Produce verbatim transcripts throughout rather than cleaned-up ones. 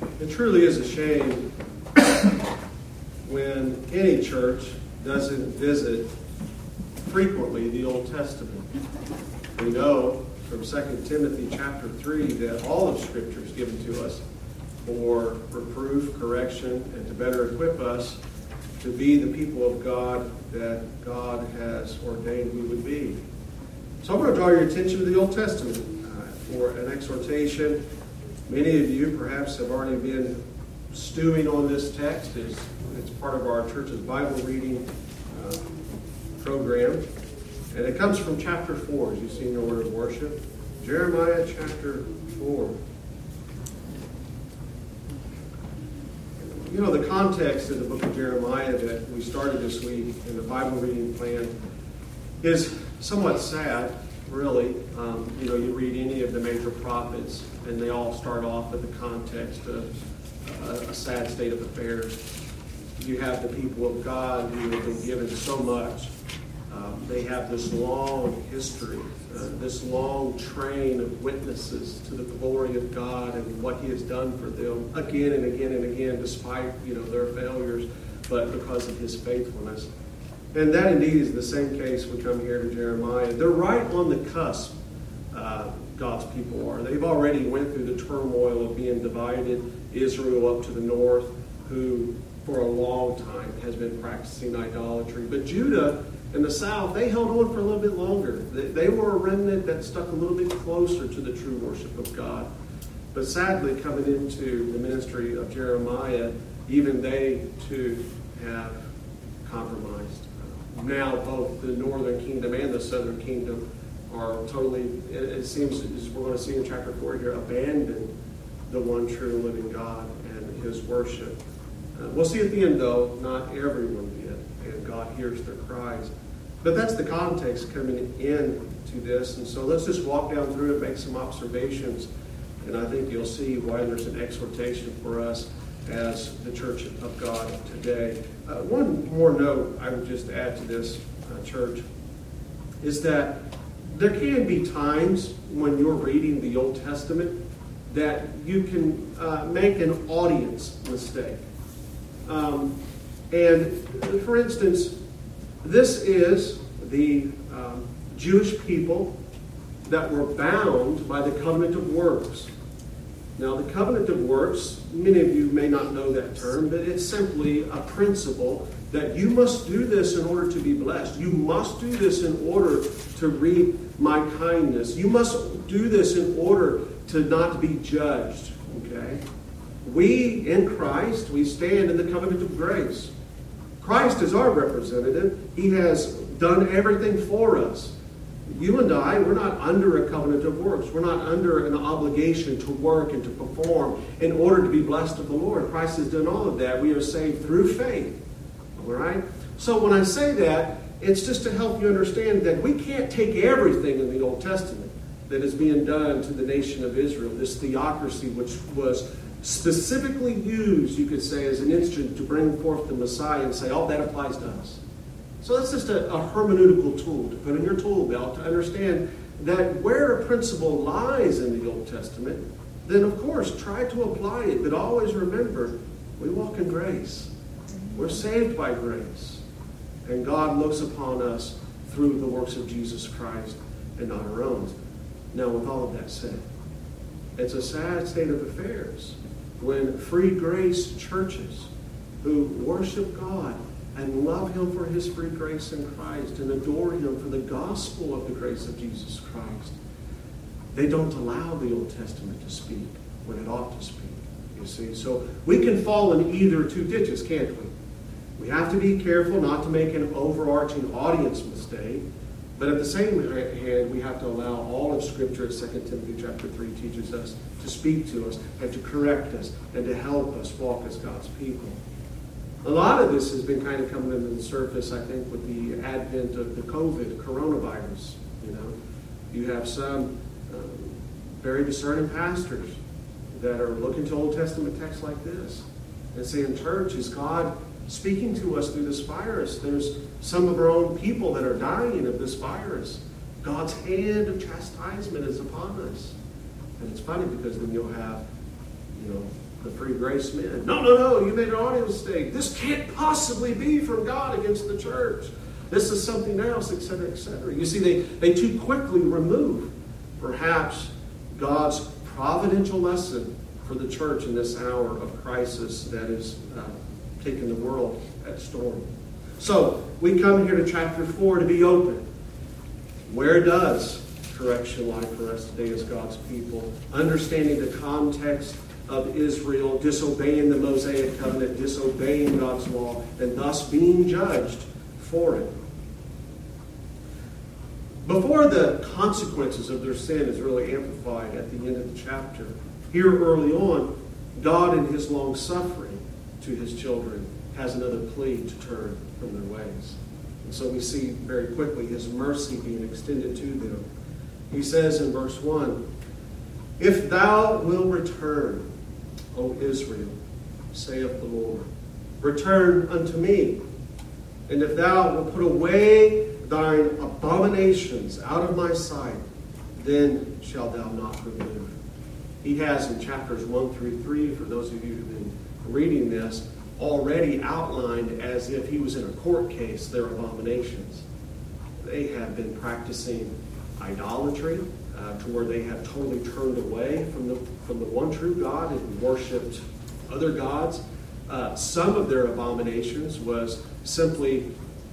It truly is a shame when any church doesn't visit frequently the Old Testament. We know from Second Timothy chapter three that all of Scripture is given to us for reproof, correction, and to better equip us to be the people of God that God has ordained we would be. So I'm going to draw your attention to the Old Testament uh, for an exhortation. Many of you perhaps have already been stewing on this text. It's, it's part of our church's Bible reading uh, program. And it comes from chapter four, as you see in the order of worship. Jeremiah chapter four. You know, the context of the book of Jeremiah that we started this week in the Bible reading plan is somewhat sad, really. Um, you know, you read any of the major prophets, and they all start off with the context of uh, a sad state of affairs. You have the people of God who have been given so much. Um, they have this long history, uh, this long train of witnesses to the glory of God and what He has done for them again and again and again, despite, you know, their failures, but because of His faithfulness. And that indeed is the same case we come here to Jeremiah. They're right on the cusp, uh, God's people are. They've already went through the turmoil of being divided. Israel up to the north, who for a long time has been practicing idolatry. But Judah in the south, they held on for a little bit longer. They, they were a remnant that stuck a little bit closer to the true worship of God. But sadly, coming into the ministry of Jeremiah, even they too have compromised. Now both the northern kingdom and the southern kingdom are totally, it, it seems, as we're going to see in chapter four here, abandoned the one true living God and His worship. Uh, we'll see at the end, though, not everyone did, and God hears their cries. But that's the context coming into this, and so let's just walk down through it, make some observations, and I think you'll see why there's an exhortation for us as the church of God today. Uh, one more note I would just add to this, uh, church, is that there can be times when you're reading the Old Testament that you can uh, make an audience mistake. Um, and for instance, this is the um, Jewish people that were bound by the covenant of works. Now, the covenant of works, many of you may not know that term, but it's simply a principle that you must do this in order to be blessed. You must do this in order to reap my kindness. You must do this in order to not be judged. Okay? We, in Christ, we stand in the covenant of grace. Christ is our representative. He has done everything for us. You and I, we're not under a covenant of works. We're not under an obligation to work and to perform in order to be blessed of the Lord. Christ has done all of that. We are saved through faith. All right? So when I say that, it's just to help you understand that we can't take everything in the Old Testament that is being done to the nation of Israel, this theocracy which was specifically used, you could say, as an instrument to bring forth the Messiah, and say, oh, that applies to us. So that's just a, a hermeneutical tool to put in your tool belt to understand that where a principle lies in the Old Testament, then of course try to apply it, but always remember, we walk in grace. We're saved by grace. And God looks upon us through the works of Jesus Christ and not our own. Now, with all of that said, it's a sad state of affairs when free grace churches who worship God and love Him for His free grace in Christ and adore Him for the gospel of the grace of Jesus Christ, they don't allow the Old Testament to speak when it ought to speak, you see. So we can fall in either two ditches, can't we? We have to be careful not to make an overarching audience mistake, but at the same hand, we have to allow all of Scripture, as Second Timothy chapter three teaches us, to speak to us and to correct us and to help us walk as God's people. A lot of this has been kind of coming into the surface, I think, with the advent of the COVID, coronavirus. You know, you have some um, very discerning pastors that are looking to Old Testament texts like this and saying, church, is God speaking to us through this virus? There's some of our own people that are dying of this virus. God's hand of chastisement is upon us. And it's funny because then you'll have, you know, the free to grace men. No, no, no, you made an audio mistake. This can't possibly be from God against the church. This is something else, et cetera, et cetera. You see, they, they too quickly remove perhaps God's providential lesson for the church in this hour of crisis that is uh, taking the world at storm. So, we come here to chapter four to be open. Where does correction lie for us today as God's people? Understanding the context of Israel, disobeying the Mosaic covenant, disobeying God's law, and thus being judged for it. Before the consequences of their sin is really amplified at the end of the chapter, here early on, God in his long suffering to his children has another plea to turn from their ways. And so we see very quickly his mercy being extended to them. He says in verse one, "If thou wilt return, O Israel, saith the Lord, return unto me. And if thou wilt put away thine abominations out of my sight, then shalt thou not remove." He has in chapters one through three, for those of you who've been reading this, already outlined as if he was in a court case their abominations. They have been practicing idolatry uh, to where they have totally turned away from the from the one true God and worshipped other gods. Uh, some of their abominations was simply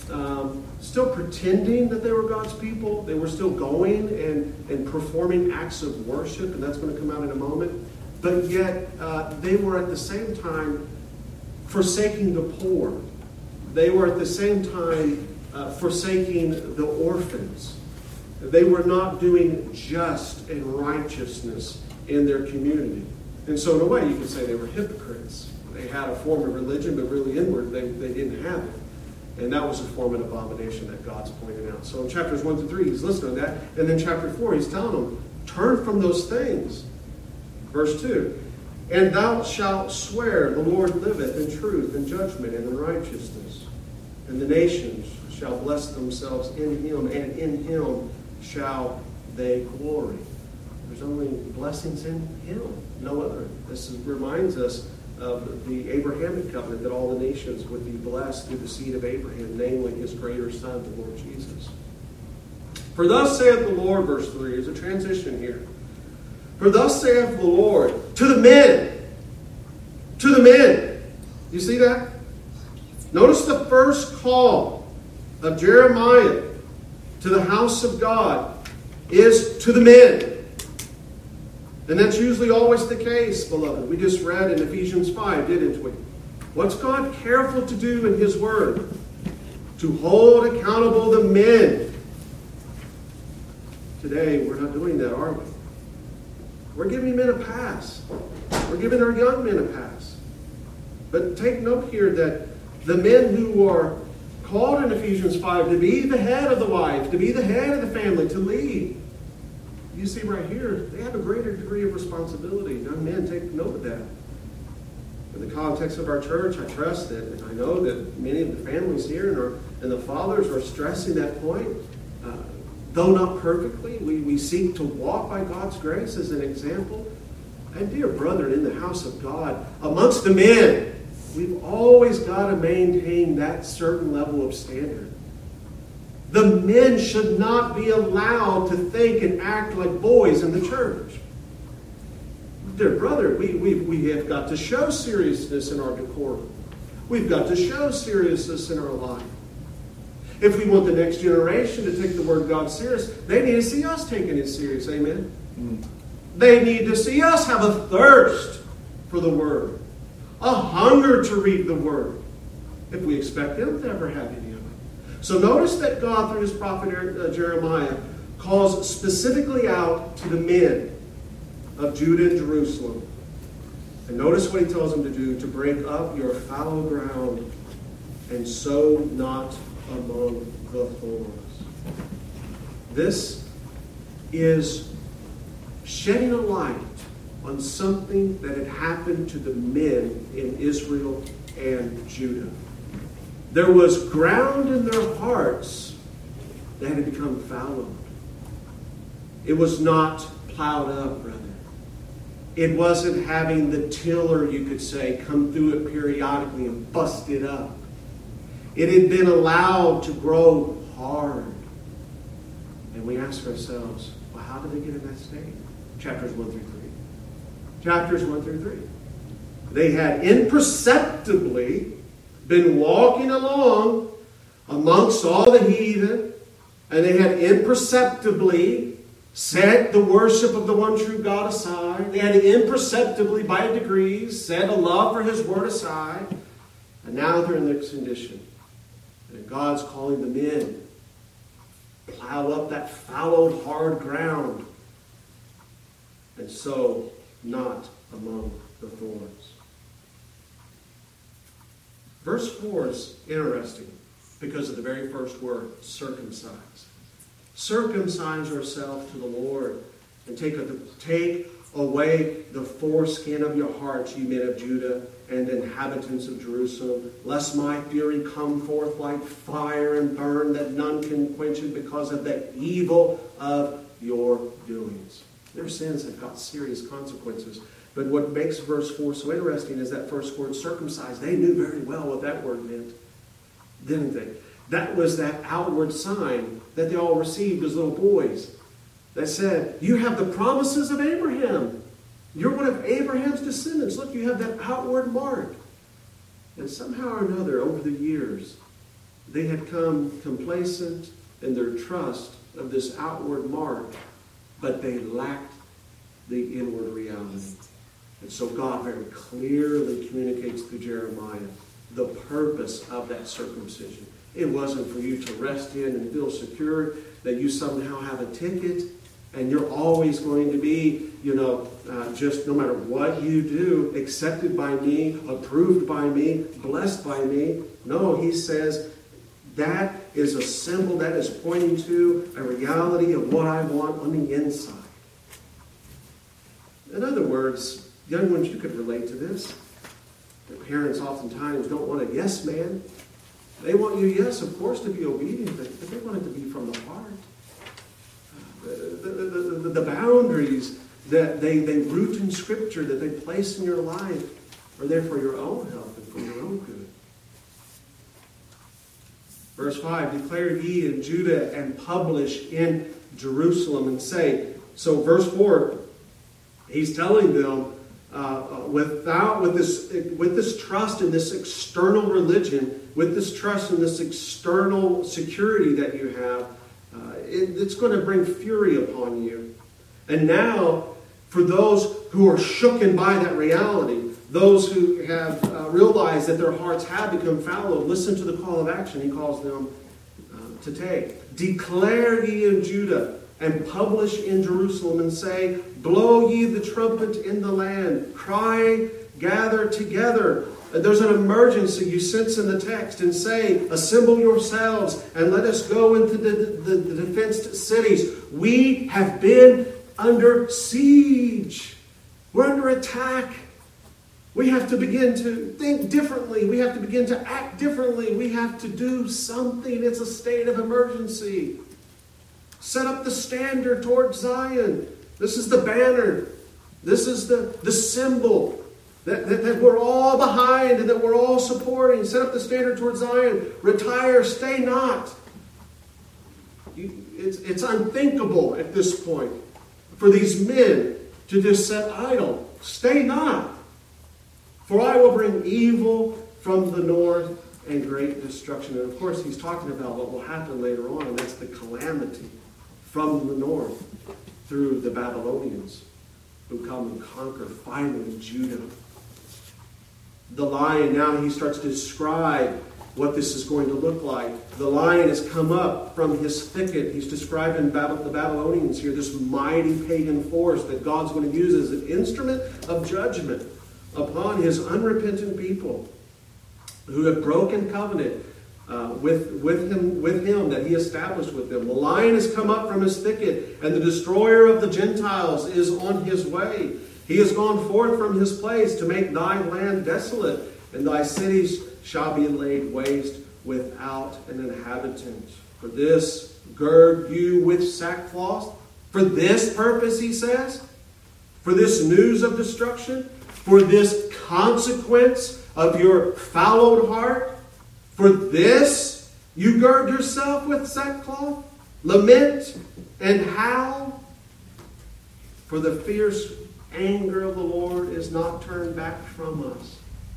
um, still pretending that they were God's people. They were still going and, and performing acts of worship, and that's going to come out in a moment. But yet uh, they were at the same time forsaking the poor. They were at the same time uh, forsaking the orphans. They were not doing just and righteousness in their community. And so in a way you could say they were hypocrites. They had a form of religion, but really inward they, they didn't have it. And that was a form of abomination that God's pointing out. So in chapters one to three, he's listening to that. And then chapter four, he's telling them, turn from those things. Verse two, "And thou shalt swear, the Lord liveth in truth and judgment and in righteousness. And the nations shall bless themselves in him, and in him shall they glory." There's only blessings in him, no other. This is, reminds us of the Abrahamic covenant that all the nations would be blessed through the seed of Abraham, namely his greater son, the Lord Jesus. "For thus saith the Lord," verse three, is a transition here. "For thus saith the Lord to the men." To the men. You see that? Notice the first call of Jeremiah to the house of God is to the men. And that's usually always the case, beloved. We just read in Ephesians five, didn't we? What's God careful to do in his word? To hold accountable the men. Today, we're not doing that, are we? We're giving men a pass. We're giving our young men a pass. But take note here that the men who are called in Ephesians five to be the head of the wife, to be the head of the family, to lead, you see right here, they have a greater degree of responsibility. Young men, take note of that. In the context of our church, I trust that, and I know that many of the families here and, our, and the fathers are stressing that point. Uh, though not perfectly, we, we seek to walk by God's grace as an example. And dear brethren, in the house of God, amongst the men, we've always got to maintain that certain level of standard. The men should not be allowed to think and act like boys in the church. Dear brother, we, we, we have got to show seriousness in our decorum. We've got to show seriousness in our life. If we want the next generation to take the Word of God serious, they need to see us taking it serious. Amen? Mm. They need to see us have a thirst for the Word. A hunger to read the Word. If we expect them to ever have any of it. So notice that God, through his prophet Jeremiah, calls specifically out to the men of Judah and Jerusalem. And notice what he tells them to do: to break up your fallow ground and sow not among the thorns. This is shedding a light on something that had happened to the men in Israel and Judah. There was ground in their hearts that had become fallow. It was not plowed up, brother. It wasn't having the tiller, you could say, come through it periodically and bust it up. It had been allowed to grow hard. And we ask ourselves, well, how did they get in that state? Chapters one through three. Chapters one through three. They had imperceptibly been walking along amongst all the heathen, and they had imperceptibly set the worship of the one true God aside. They had imperceptibly, by degrees, set a love for His Word aside. And now they're in this condition. And God's calling them in. Plow up that fallowed, hard ground. And sow not among the thorns. Verse four is interesting because of the very first word, circumcise. Circumcise yourself to the Lord and take, a, take away the foreskin of your hearts, you men of Judah and inhabitants of Jerusalem, lest my fury come forth like fire and burn, that none can quench it because of the evil of your doings. Their sins have got serious consequences. But what makes verse four so interesting is that first word, circumcised. They knew very well what that word meant, didn't they? That was that outward sign that they all received as little boys. That said, you have the promises of Abraham. You're one of Abraham's descendants. Look, you have that outward mark. And somehow or another, over the years, they had come complacent in their trust of this outward mark, but they lacked the inward reality. And so God very clearly communicates through Jeremiah the purpose of that circumcision. It wasn't for you to rest in and feel secure that you somehow have a ticket and you're always going to be, you know, uh, just no matter what you do, accepted by me, approved by me, blessed by me. No, he says that is a symbol, that is pointing to a reality of what I want on the inside. In other words, young ones, you could relate to this. The parents oftentimes don't want a yes man. They want you, yes, of course, to be obedient, but, but they want it to be from the heart. The, the, the, the, the boundaries that they, they root in Scripture, that they place in your life, are there for your own health and for your own good. Verse five, declare ye in Judah and publish in Jerusalem and say. So verse four, he's telling them, uh, without with this with this trust in this external religion, with this trust in this external security that you have, uh, it, it's going to bring fury upon you. And now, for those who are shooken by that reality, those who have uh, realized that their hearts have become fallow, listen to the call of action he calls them uh, to take. Declare ye in Judah and publish in Jerusalem and say, blow ye the trumpet in the land, cry, gather together. There's an emergency you sense in the text, and say, assemble yourselves and let us go into the, the, the defensed cities. We have been under siege. We're under attack. We have to begin to think differently. We have to begin to act differently. We have to do something. It's a state of emergency. Set up the standard towards Zion. This is the banner. This is the, the symbol that, that, that we're all behind and that we're all supporting. Set up the standard towards Zion. Retire, stay not. You, it's, it's unthinkable at this point for these men to just sit idle. Stay not. For I will bring evil from the north and great destruction. And of course, he's talking about what will happen later on, and that's the calamity from the north through the Babylonians who come and conquer finally Judah. The lion, now he starts to describe what this is going to look like. The lion has come up from his thicket. He's describing the Babylonians here, this mighty pagan force that God's going to use as an instrument of judgment upon his unrepentant people who have broken covenant uh, with, with, him, with him that he established with them. The lion has come up from his thicket, and the destroyer of the Gentiles is on his way. He has gone forth from his place to make thy land desolate, and thy cities shall be laid waste without an inhabitant. For this gird you with sackcloth. For this purpose, he says. For this news of destruction? For this consequence of your fouled heart? For this you gird yourself with sackcloth, lament, and howl? For the fierce anger of the Lord is not turned back from us.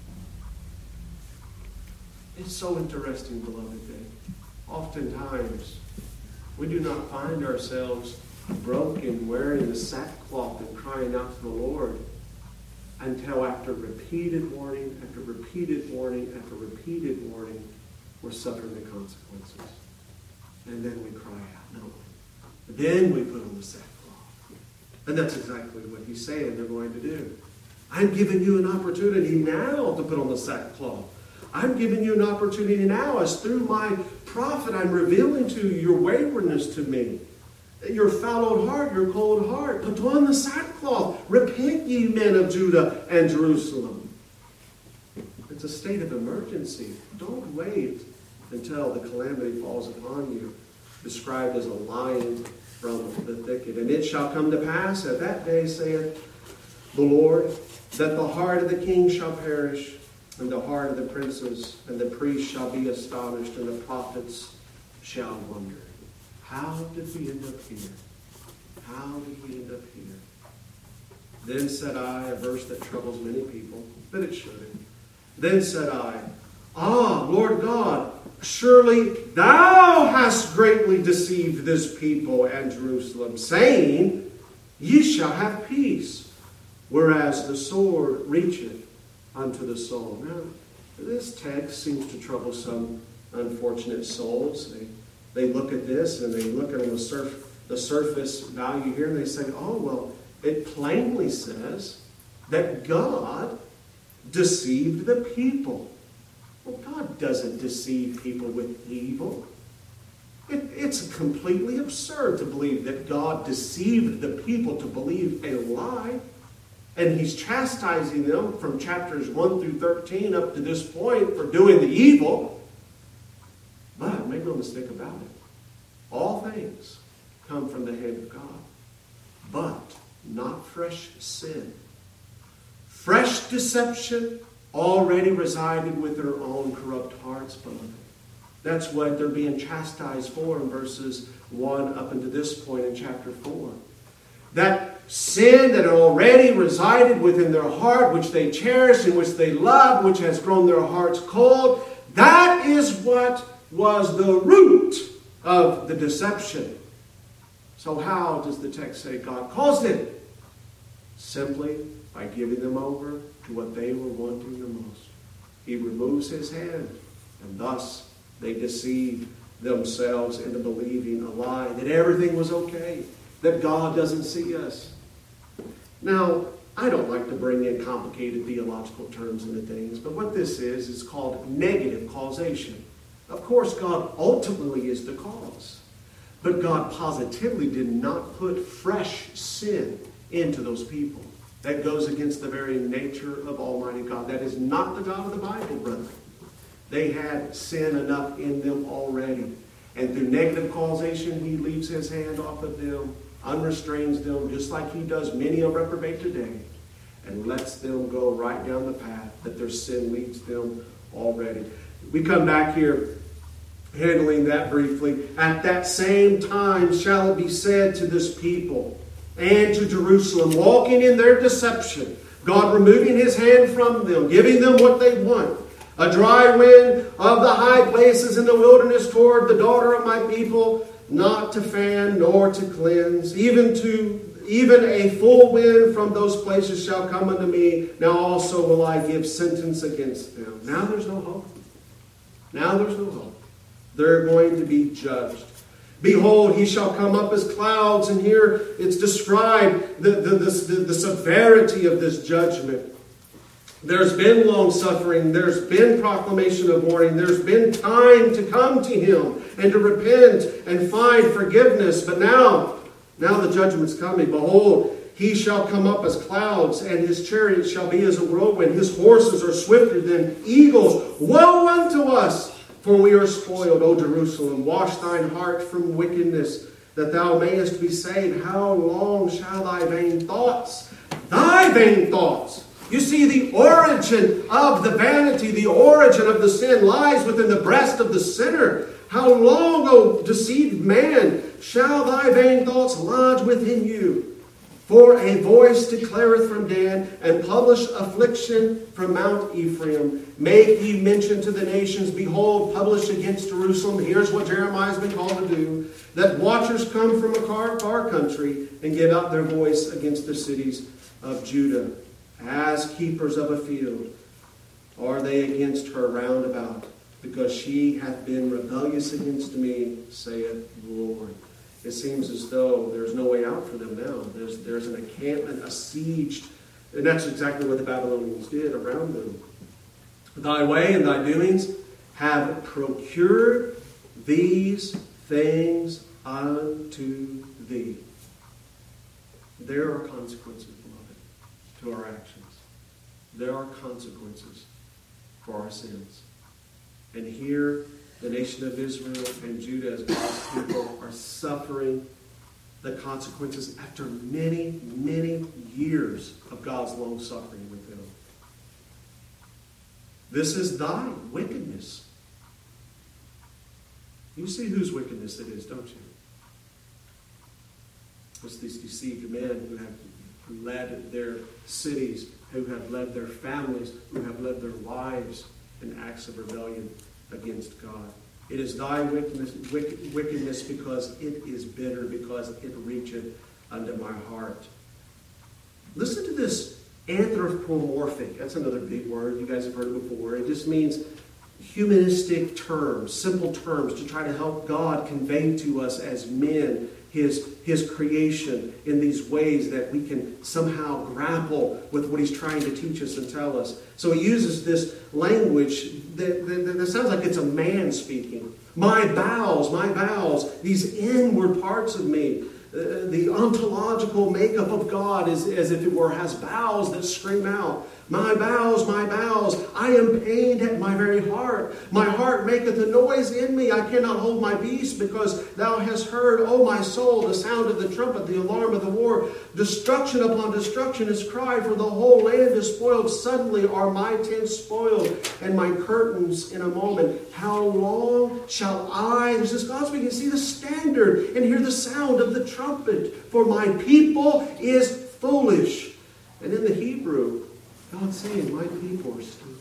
It's so interesting, beloved, that oftentimes we do not find ourselves broken, wearing the sackcloth and crying out to the Lord until after repeated warning, after repeated warning, after repeated warning, we're suffering the consequences. And then we cry out, no. Then we put on the sackcloth. And that's exactly what he's saying they're going to do. I'm giving you an opportunity now to put on the sackcloth. I'm giving you an opportunity now, as through my prophet I'm revealing to you your waywardness to me, your foul heart, your cold heart. Put on the sackcloth. Repent, ye men of Judah and Jerusalem. It's a state of emergency. Don't wait until the calamity falls upon you, described as a lion from the thicket. And it shall come to pass at that day, saith the Lord, that the heart of the king shall perish, and the heart of the princes, and the priests shall be astonished, and the prophets shall wonder. How did we end up here? How did we end up here? Then said I, a verse that troubles many people, but it shouldn't. Then said I, Ah, Lord God, surely thou hast greatly deceived this people and Jerusalem, saying, Ye shall have peace, whereas the sword reacheth unto the soul. Now, this text seems to trouble some unfortunate souls. They, they look at this and they look at on the, surf, the surface value here and they say, oh, well, it plainly says that God deceived the people. Well, God doesn't deceive people with evil. It, it's completely absurd to believe that God deceived the people to believe a lie. And he's chastising them from chapters one through thirteen up to this point for doing the evil. But make no mistake about it. All things come from the hand of God. But not fresh sin. Fresh deception already resided with their own corrupt hearts, beloved. That's what they're being chastised for in verses one up unto this point in chapter four. That sin that had already resided within their heart, which they cherish and which they love, which has grown their hearts cold, that is what was the root of the deception. So how does the text say God caused it? Simply by giving them over to what they were wanting the most. He removes his hand, and thus they deceive themselves into believing a lie, that everything was okay, that God doesn't see us. Now, I don't like to bring in complicated theological terms into things, but what this is, is called negative causation. Of course, God ultimately is the cause, but God positively did not put fresh sin into those people. That goes against the very nature of Almighty God. That is not the God of the Bible, brother. They had sin enough in them already. And through negative causation, he leaves his hand off of them, unrestrains them, just like he does many a reprobate today, and lets them go right down the path that their sin leads them already. We come back here handling that briefly. At that same time shall it be said to this people and to Jerusalem, walking in their deception, God removing his hand from them, giving them what they want, a dry wind of the high places in the wilderness toward the daughter of my people, not to fan nor to cleanse, even to even a full wind from those places shall come unto me. Now also will I give sentence against them. Now there's no hope. Now there's no hope. They're going to be judged. Behold, he shall come up as clouds. And here it's described the, the, the, the, the severity of this judgment. There's been long suffering. There's been proclamation of warning. There's been time to come to him and to repent and find forgiveness. But now, now the judgment's coming. Behold, he shall come up as clouds, and his chariot shall be as a whirlwind. His horses are swifter than eagles. Woe unto us! For we are spoiled, O Jerusalem. Wash thine heart from wickedness, that thou mayest be saved. How long shall thy vain thoughts thy vain thoughts. You see, the origin of the vanity, the origin of the sin lies within the breast of the sinner. How long, O deceived man, shall thy vain thoughts lodge within you? For a voice declareth from Dan, and publish affliction from Mount Ephraim. Make ye mention to the nations, behold, publish against Jerusalem. Here's what Jeremiah has been called to do. That watchers come from a far, far country and give out their voice against the cities of Judah. As keepers of a field are they against her round about, because she hath been rebellious against me, saith the Lord. It seems as though there's no way out for them now. There's, there's an encampment, a siege. And that's exactly what the Babylonians did around them. Thy way and thy doings have procured these things unto thee. There are consequences, beloved, to our actions. There are consequences for our sins. And here, the nation of Israel and Judah as God's people are suffering the consequences after many, many years of God's long suffering with them. This is thy wickedness. You see whose wickedness it is, don't you? It's these deceived men who have led their cities, who have led their families, who have led their lives in acts of rebellion against God. It is thy wickedness, wickedness because it is bitter, because it reacheth unto my heart. Listen to this anthropomorphic. That's another big word. You guys have heard it before. It just means humanistic terms, simple terms to try to help God convey to us as men His, his creation in these ways that we can somehow grapple with what He's trying to teach us and tell us. So He uses this language that, that, that sounds like it's a man speaking. My bowels, my bowels, these inward parts of me. Uh, the ontological makeup of God is as if it were has bowels that scream out. My bowels, my bowels, I am pained at my very heart. My heart maketh a noise in me. I cannot hold my peace, because thou hast heard, O my soul, the sound of the trumpet, the alarm of the war. Destruction upon destruction is cried, for the whole land is spoiled. Suddenly are my tents spoiled, and my curtains in a moment. How long shall I, this is God speaking, see the standard and hear the sound of the trumpet? For my people is foolish. And in the Hebrew, God's saying, my people are stupid.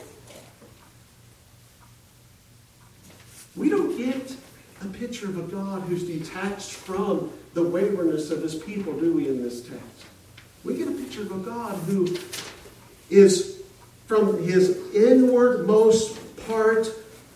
We don't get a picture of a God who's detached from the waywardness of His people, do we, in this text? We get a picture of a God who is, from His inwardmost part,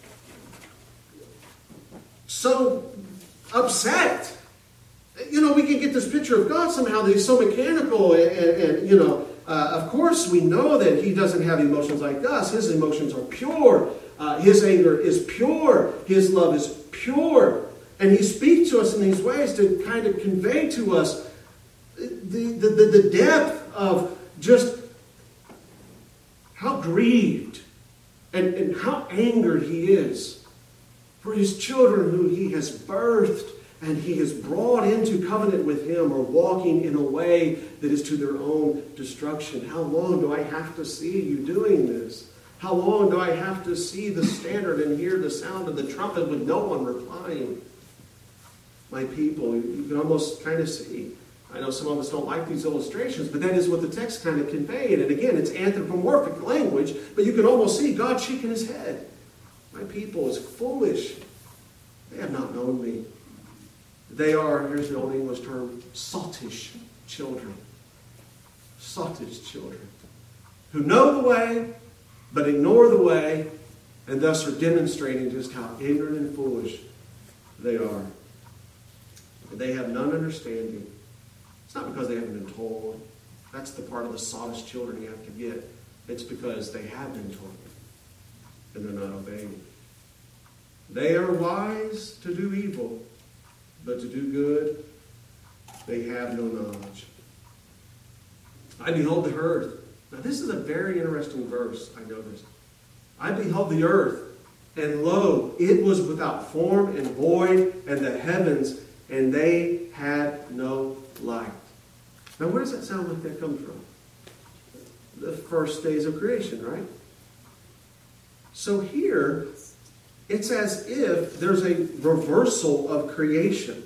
so upset. You know, we can get this picture of God somehow that He's so mechanical and, and, and you know, Uh, of course, we know that He doesn't have emotions like us. His emotions are pure. Uh, his anger is pure. His love is pure. And He speaks to us in these ways to kind of convey to us the, the, the, the depth of just how grieved and, and how angered He is for His children who He has birthed and He has brought into covenant with Him, or walking in a way that is to their own destruction. How long do I have to see you doing this? How long do I have to see the standard and hear the sound of the trumpet with no one replying? My people, you can almost kind of see. I know some of us don't like these illustrations, but that is what the text kind of conveyed. And again, it's anthropomorphic language, but you can almost see God shaking His head. My people is foolish. They have not known me. They are, here's the old English term, sottish children. Sottish children. Who know the way, but ignore the way, and thus are demonstrating just how ignorant and foolish they are. They have none understanding. It's not because they haven't been told. That's the part of the sottish children you have to get. It's because they have been told, and they're not obeying. They are wise to do evil, but to do good, they have no knowledge. I behold the earth. Now this is a very interesting verse, I noticed. I beheld the earth, and lo, it was without form and void, and the heavens, and they had no light. Now where does that sound like that comes from? the first days of creation, right? So here, it's as if there's a reversal of creation.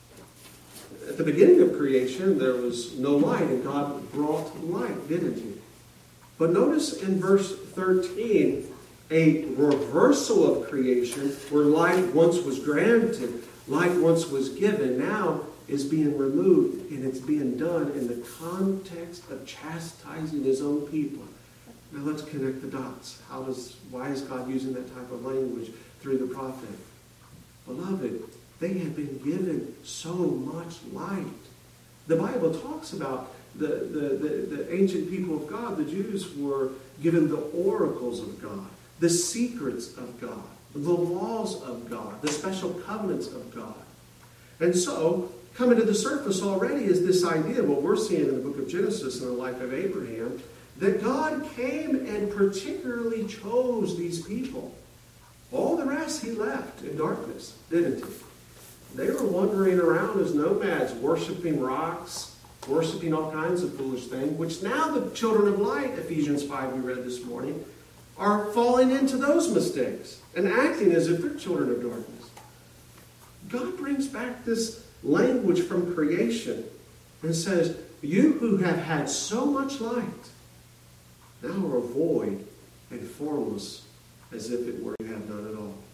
At the beginning of creation, there was no light, and God brought light, didn't he? But notice in verse thirteen, a reversal of creation where light once was granted, light once was given, now is being removed, and it's being done in the context of chastising his own people. Now let's connect the dots. How does, why is God using that type of language through the prophet? Beloved, they had been given so much light. The Bible talks about the, the, the, the ancient people of God, the Jews, were given the oracles of God, the secrets of God, the laws of God, the special covenants of God. And so, coming to the surface already is this idea, what we're seeing in the book of Genesis in the life of Abraham, that God came and particularly chose these people. All the rest he left in darkness, didn't he? They were wandering around as nomads, worshiping rocks, worshiping all kinds of foolish things, which now the children of light, Ephesians five we read this morning, are falling into those mistakes and acting as if they're children of darkness. God brings back this language from creation and says, you who have had so much light now are void and formless as if it were you have none at all.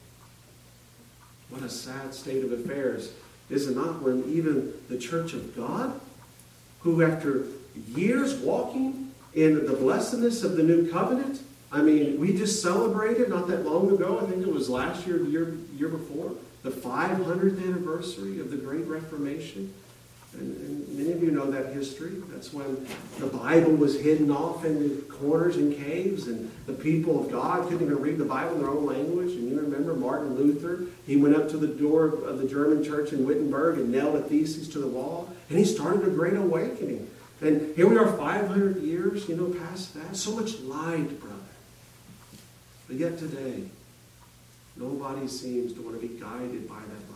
What a sad state of affairs, is it not, when even the church of God, who after years walking in the blessedness of the new covenant, I mean, we just celebrated not that long ago, I think it was last year, the year, year before, the five hundredth anniversary of the Great Reformation. And, and many of you know that history. That's when the Bible was hidden off in the corners and caves, and the people of God couldn't even read the Bible in their own language. And you remember Martin Luther, he went up to the door of the German church in Wittenberg and nailed a thesis to the wall, and he started a great awakening. And here we are five hundred years, you know, past that. So much light, brother. But yet today, nobody seems to want to be guided by that light.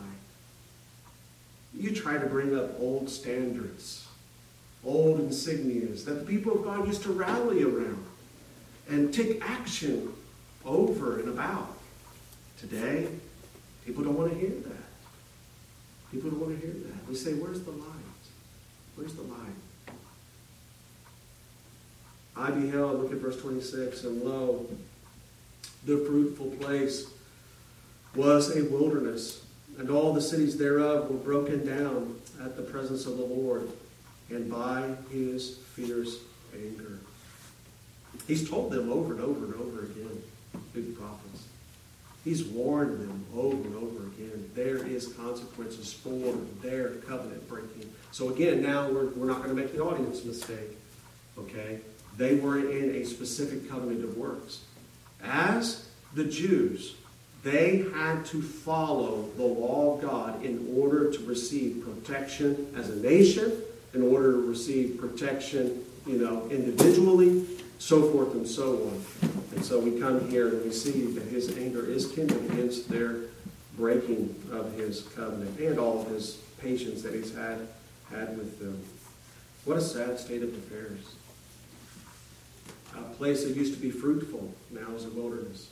You try to bring up old standards, old insignias that the people of God used to rally around and take action over and about. Today, people don't want to hear that. People don't want to hear that. We say, where's the light? Where's the light? I beheld, look at verse twenty-six, and lo, the fruitful place was a wilderness, and all the cities thereof were broken down at the presence of the Lord, and by his fierce anger. He's told them over and over and over again through the prophets. He's warned them over and over again. There is consequences for their covenant breaking. So again, now we're, we're not going to make the audience mistake. Okay? They were in a specific covenant of works. As the Jews, they had to follow the law of God in order to receive protection as a nation, in order to receive protection, you know, individually, so forth and so on. And so we come here and we see that his anger is kindled against their breaking of his covenant and all of his patience that he's had, had with them. What a sad state of affairs. A place that used to be fruitful now is a wilderness.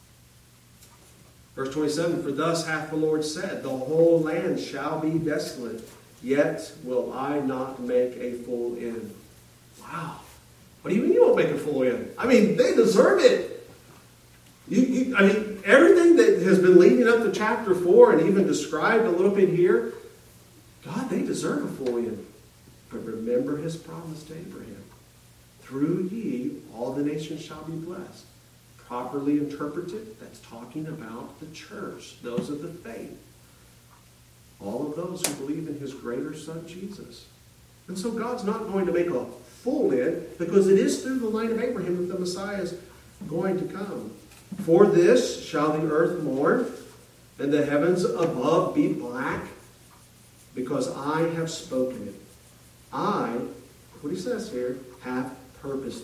Verse twenty-seven, for thus hath the Lord said, the whole land shall be desolate, yet will I not make a full end. Wow. What do you mean you won't make a full end? I mean, they deserve it. You, you, I mean, everything that has been leading up to chapter four and even described a little bit here, God, they deserve a full end. But remember his promise to Abraham. Through ye, all the nations shall be blessed. Properly interpreted, that's talking about the church, those of the faith. All of those who believe in his greater son, Jesus. And so God's not going to make a full end, because it is through the line of Abraham that the Messiah is going to come. For this shall the earth mourn, and the heavens above be black, because I have spoken it. I, what he says here, have purposed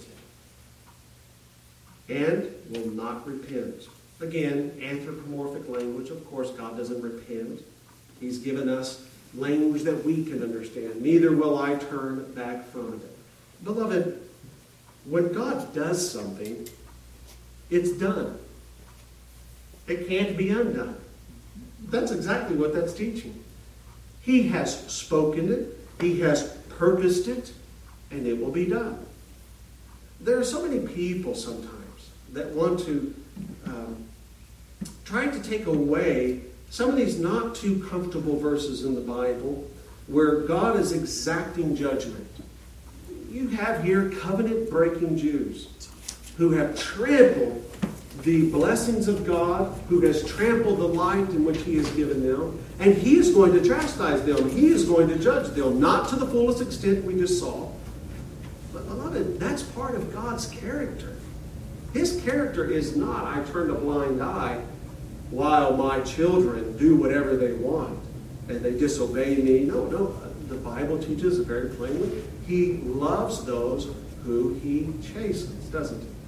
it, and will not repent. Again, anthropomorphic language. Of course, God doesn't repent. He's given us language that we can understand. Neither will I turn back from it. Beloved, when God does something, it's done. It can't be undone. That's exactly what that's teaching. He has spoken it, he has purposed it, and it will be done. There are so many people sometimes that want to um, try to take away some of these not too comfortable verses in the Bible where God is exacting judgment. You have here covenant-breaking Jews who have trampled the blessings of God, who has trampled the light in which he has given them, and he is going to chastise them. He is going to judge them, not to the fullest extent we just saw. But a lot of that's part of God's character. His character is not, I turn a blind eye while my children do whatever they want and they disobey me. No, no. The Bible teaches it very plainly. He loves those who he chastens, doesn't he?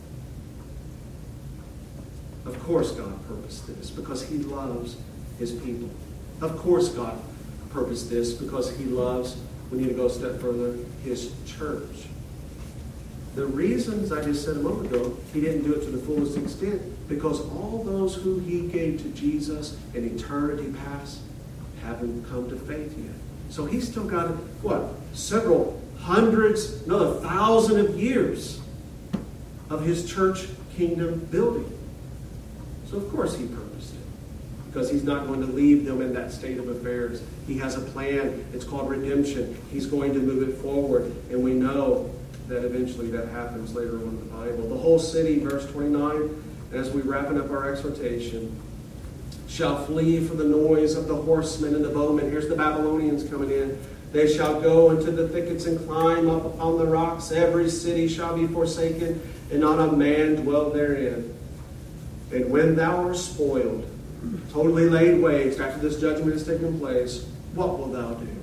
Of course God purposed this because he loves his people. Of course God purposed this because he loves, we need to go a step further, his church. The reasons I just said a moment ago, he didn't do it to the fullest extent because all those who he gave to Jesus in eternity past haven't come to faith yet. So he's still got, what, several hundreds, another thousand of years of his church kingdom building. So of course he purposed it, because he's not going to leave them in that state of affairs. He has a plan. It's called redemption. He's going to move it forward, and we know that eventually that happens later on in the Bible. The whole city, verse twenty-nine, as we wrapping up our exhortation, shall flee from the noise of the horsemen and the bowmen. Here's the Babylonians coming in. They shall go into the thickets and climb up upon the rocks. Every city shall be forsaken, and not a man dwell therein. And when thou art spoiled, totally laid waste, after this judgment has taken place, what will thou do?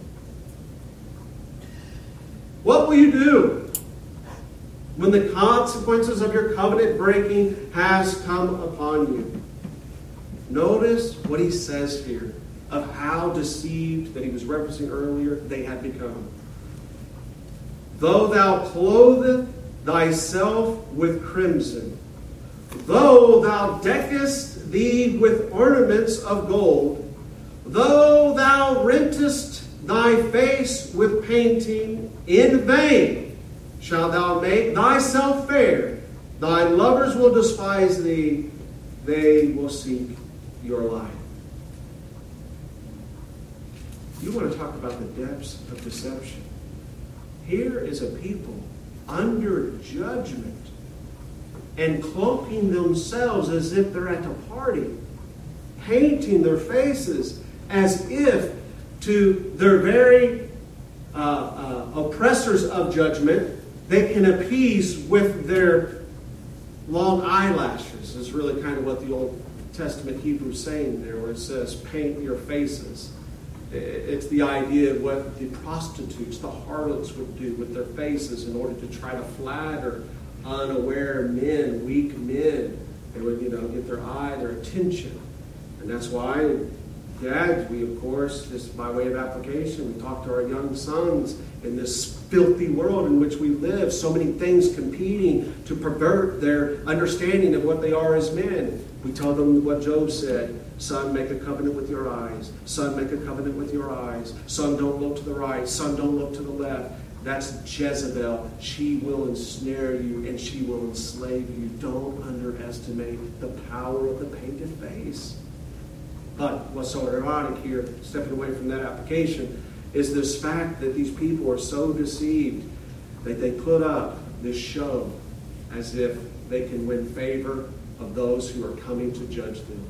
What will you do when the consequences of your covenant breaking has come upon you? Notice what he says here of how deceived, that he was referencing earlier, they had become. Though thou clotheth thyself with crimson, though thou deckest thee with ornaments of gold, though thou rentest thy face with painting, in vain shalt thou make thyself fair. Thy lovers will despise thee, they will seek your life. You want to talk about the depths of deception. Here is a people under judgment and cloaking themselves as if they're at a party, painting their faces as if to their very uh, uh, oppressors of judgment, they can appease with their long eyelashes, is really kind of what the Old Testament Hebrew is saying there, where it says, paint your faces. It's the idea of what the prostitutes, the harlots would do with their faces in order to try to flatter unaware men, weak men. They would, you know, get their eye, their attention. And that's why, dads, we, of course, just by way of application, we talk to our young sons in this filthy world in which we live, so many things competing to pervert their understanding of what they are as men. We tell them what Job said, son, make a covenant with your eyes. Son, make a covenant with your eyes. Son, don't look to the right. Son, don't look to the left. That's Jezebel. She will ensnare you and she will enslave you. Don't underestimate the power of the painted face. But what's so ironic here, stepping away from that application, is this fact that these people are so deceived that they put up this show as if they can win favor of those who are coming to judge them.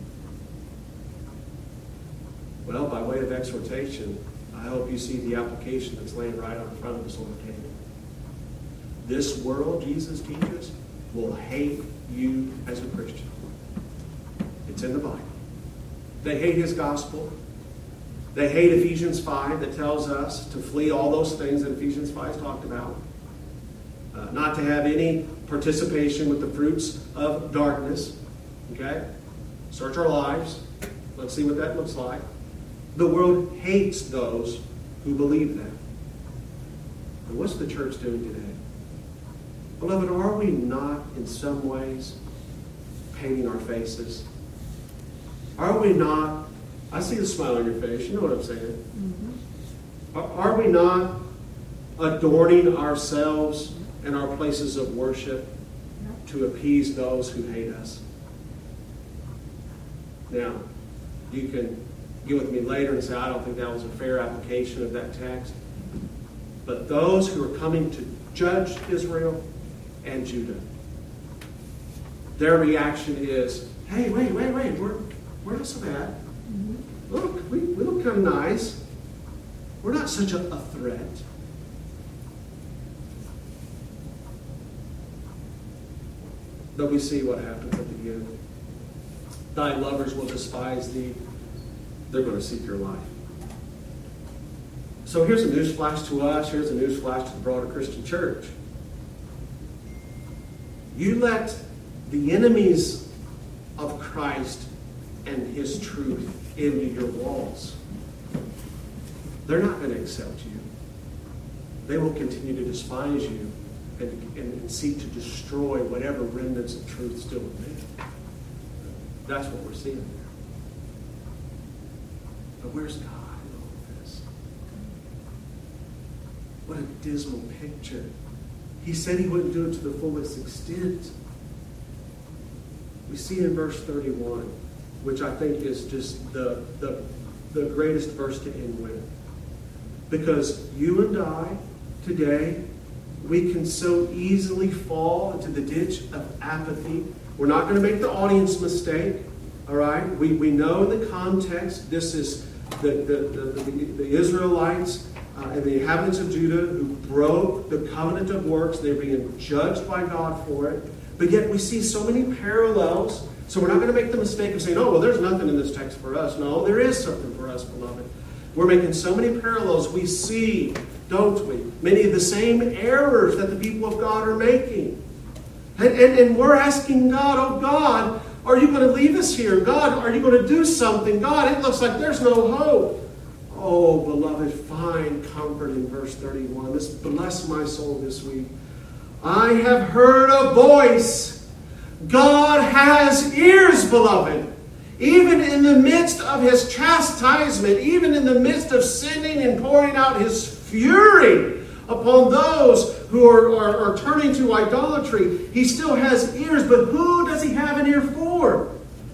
Well, by way of exhortation, I hope you see the application that's laying right out in front of us on the table. This world, Jesus teaches, will hate you as a Christian. It's in the Bible. They hate his gospel. They hate Ephesians five that tells us to flee all those things that Ephesians five talked about. Uh, not to have any participation with the fruits of darkness. Okay? Search our lives. Let's see what that looks like. The world hates those who believe that. And what's the church doing today? Beloved, are we not in some ways painting our faces? Are we not, I see the smile on your face, you know what I'm saying. Mm-hmm. Are, are we not adorning ourselves and our places of worship to appease those who hate us? Now, you can get with me later and say, I don't think that was a fair application of that text. But those who are coming to judge Israel and Judah, their reaction is, hey, wait, wait, wait, we're, we're not so bad. Mm-hmm. Look, we, we look kind of nice. We're not such a, a threat. But we see what happens at the end. Thy lovers will despise thee. They're going to seek your life. So here's a news flash to us. Here's a news flash to the broader Christian church. You let the enemies of Christ and his truth into your walls. They're not going to accept you. They will continue to despise you and, and, and seek to destroy whatever remnants of truth still remain. That's what we're seeing there. But where's God in all of this? What a dismal picture. He said he wouldn't do it to the fullest extent. We see in verse thirty-one, which I think is just the, the, the greatest verse to end with. Because you and I, today, we can so easily fall into the ditch of apathy. We're not going to make the audience mistake. All right? We, we know the context. This is the, the, the, the, the Israelites uh, and the inhabitants of Judah who broke the covenant of works. They're being judged by God for it. But yet we see so many parallels. So we're not going to make the mistake of saying, oh, well, there's nothing in this text for us. No, there is something for us, beloved. We're making so many parallels. We see, don't we, many of the same errors that the people of God are making. And, and, and we're asking God, oh God, are you going to leave us here? God, are you going to do something? God, it looks like there's no hope. Oh, beloved, find comfort in verse thirty-one. This bless my soul this week. I have heard a voice. God has ears, beloved. Even in the midst of his chastisement, even in the midst of sending and pouring out his fury upon those who are, are, are turning to idolatry, he still has ears. But who does he have an ear for?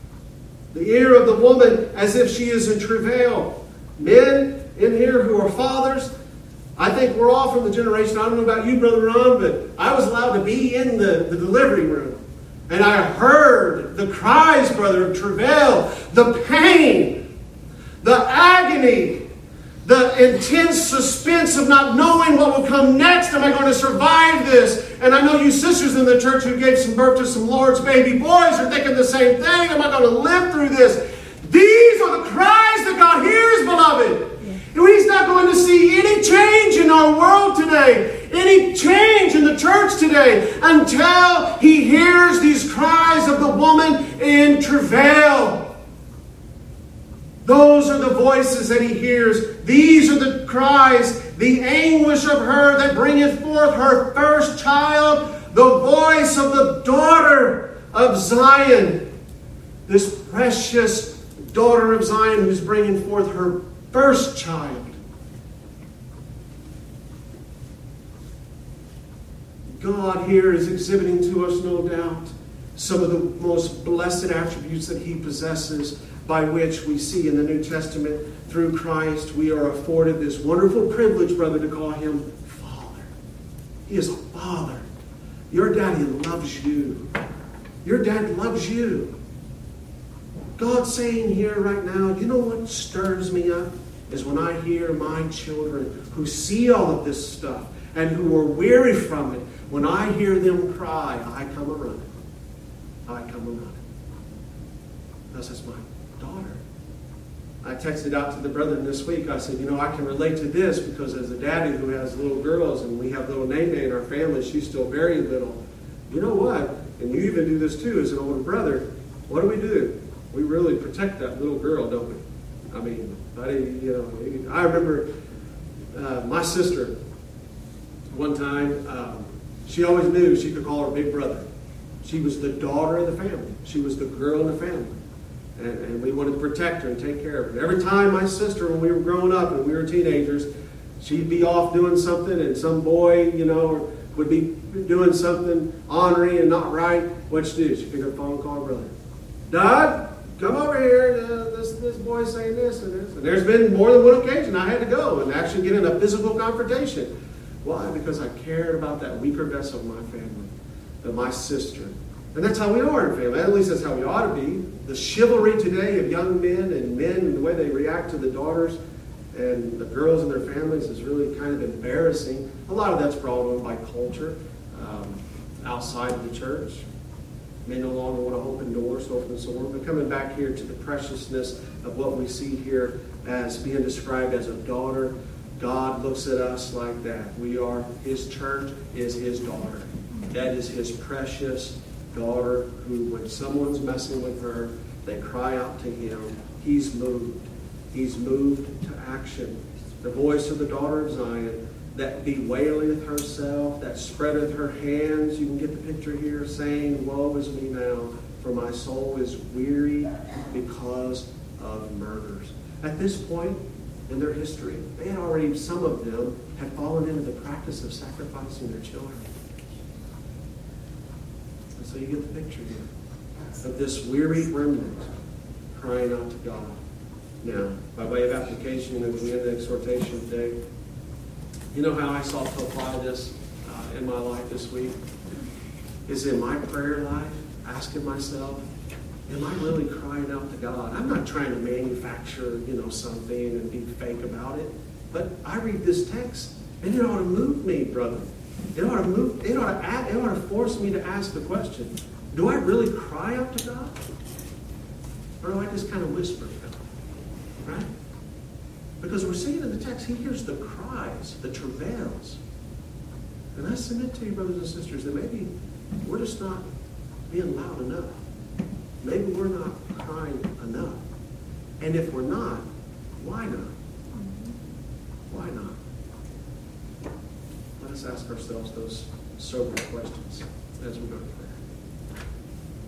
The ear of the woman as if she is in travail. Men in here who are fathers, I think we're all from the generation, I don't know about you, Brother Ron, but I was allowed to be in the, the delivery room. And I heard the cries, brother, of travail, the pain, the agony, the intense suspense of not knowing what will come next. Am I going to survive this? And I know you sisters in the church who gave some birth to some Lord's baby boys are thinking the same thing. Am I going to live through this? These are the cries that God hears, beloved. And He's not going to see any change in our world today, any change in the church today, until He hears these cries of the woman in travail. Those are the voices that He hears. These are the cries, the anguish of her that bringeth forth her first child, the voice of the daughter of Zion. This precious daughter of Zion who's bringing forth her first child. God here is exhibiting to us, no doubt, some of the most blessed attributes that He possesses, by which we see in the New Testament, through Christ, we are afforded this wonderful privilege, brother, to call Him Father. He is a Father. Your daddy loves you. Your dad loves you. God's saying here right now, you know what stirs me up? Is when I hear my children who see all of this stuff and who are weary from it, when I hear them cry, I come a running. I come a running. Thus is my daughter. I texted out to the brethren this week. I said, you know, I can relate to this because as a daddy who has little girls and we have little Nene in our family, she's still very little. You know what? And you even do this too as an older brother. What do we do? We really protect that little girl, don't we? I mean, I, you know, I remember uh, my sister one time, um, She always knew she could call her big brother. She was the daughter of the family. She was the girl in the family. And, and we wanted to protect her and take care of her. Every time my sister, when we were growing up and we were teenagers, she'd be off doing something and some boy, you know, would be doing something ornery and not right. What'd she do? She'd pick up the phone and call her brother. Dad, come over here. Uh, this, this boy's saying this and this. And there's been more than one occasion I had to go and actually get in a physical confrontation. Why? Because I cared about that weaker vessel of my family, of my sister. And that's how we are in family. At least that's how we ought to be. The chivalry today of young men and men and the way they react to the daughters and the girls and their families is really kind of embarrassing. A lot of that's brought on by culture um, outside of the church. Men no longer want to open doors, so open so on. But coming back here to the preciousness of what we see here as being described as a daughter, God looks at us like that. We are, His church is His daughter. That is His precious daughter who, when someone's messing with her, they cry out to Him. He's moved. He's moved to action. The voice of the daughter of Zion that bewaileth herself, that spreadeth her hands. You can get the picture here, saying, woe is me now, for my soul is weary because of murders. At this point in their history, they had already, some of them, had fallen into the practice of sacrificing their children. And so you get the picture here of this weary remnant crying out to God. Now, by way of application, as we end the exhortation today, you know how I sought to apply this uh, in my life this week? Is in my prayer life, asking myself, am I really crying out to God? I'm not trying to manufacture, you know, something and be fake about it. But I read this text, and it ought to move me, brother. It ought to move. It ought to. Add, it ought to force me to ask the question: do I really cry out to God, or do I just kind of whisper to God? Right? Because we're seeing in the text, He hears the cries, the travails. And I submit to you, brothers and sisters, that maybe we're just not being loud enough. Maybe we're not crying enough. And if we're not, why not? Why not? Let us ask ourselves those sober questions as we go to pray.